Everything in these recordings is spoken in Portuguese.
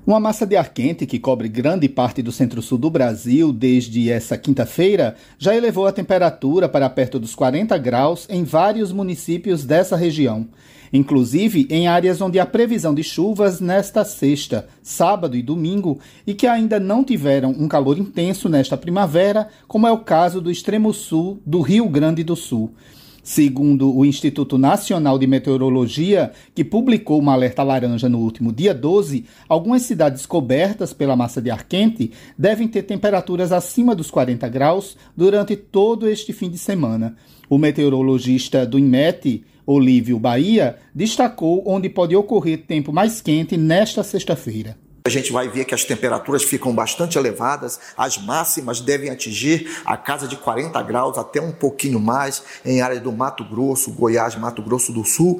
Uma massa de ar quente que cobre grande parte do centro-sul do Brasil desde essa quinta-feira já elevou a temperatura para perto dos 40 graus em vários municípios dessa região, inclusive em áreas onde há previsão de chuvas nesta sexta, sábado e domingo e que ainda não tiveram um calor intenso nesta primavera, como é o caso do extremo sul do Rio Grande do Sul. Segundo o Instituto Nacional de Meteorologia, que publicou uma alerta laranja no último dia 12, algumas cidades cobertas pela massa de ar quente devem ter temperaturas acima dos 40 graus durante todo este fim de semana. O meteorologista do INMET, Olívio Bahia, destacou onde pode ocorrer tempo mais quente nesta sexta-feira. A gente vai ver que as temperaturas ficam bastante elevadas, as máximas devem atingir a casa de 40 graus, até um pouquinho mais, em áreas do Mato Grosso, Goiás, Mato Grosso do Sul,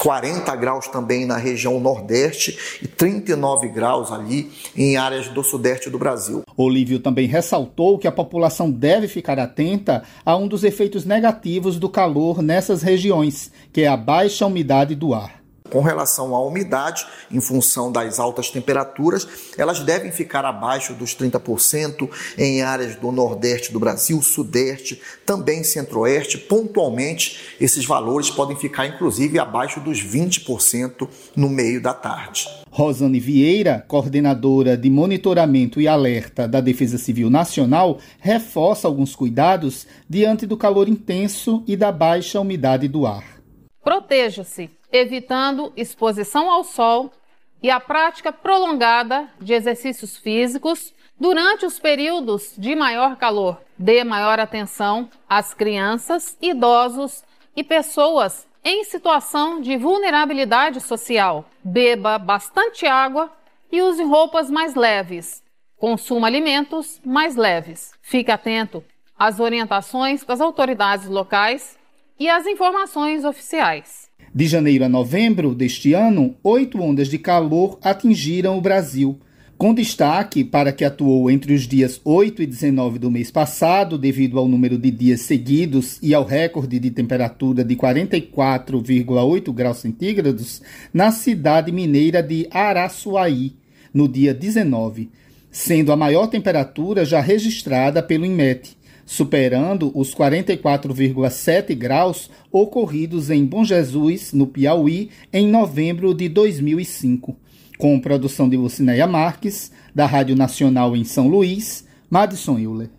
40 graus também na região nordeste e 39 graus ali em áreas do sudeste do Brasil. Olívio também ressaltou que a população deve ficar atenta a um dos efeitos negativos do calor nessas regiões, que é a baixa umidade do ar. Com relação à umidade, em função das altas temperaturas, elas devem ficar abaixo dos 30% em áreas do nordeste do Brasil, sudeste, também centro-oeste. Pontualmente, esses valores podem ficar inclusive abaixo dos 20% no meio da tarde. Rosane Vieira, coordenadora de monitoramento e alerta da Defesa Civil Nacional, reforça alguns cuidados diante do calor intenso e da baixa umidade do ar. Proteja-se, evitando exposição ao sol e a prática prolongada de exercícios físicos durante os períodos de maior calor. Dê maior atenção às crianças, idosos e pessoas em situação de vulnerabilidade social. Beba bastante água e use roupas mais leves. Consuma alimentos mais leves. Fique atento às orientações das autoridades locais e às informações oficiais. De janeiro a novembro deste ano, 8 ondas de calor atingiram o Brasil, com destaque para a que atuou entre os dias 8 e 19 do mês passado, devido ao número de dias seguidos e ao recorde de temperatura de 44,8 graus centígrados, na cidade mineira de Araçuaí, no dia 19, sendo a maior temperatura já registrada pelo INMET, superando os 44,7 graus ocorridos em Bom Jesus, no Piauí, em novembro de 2005. Com produção de Lucinéia Marques, da Rádio Nacional em São Luís, Madison Euler.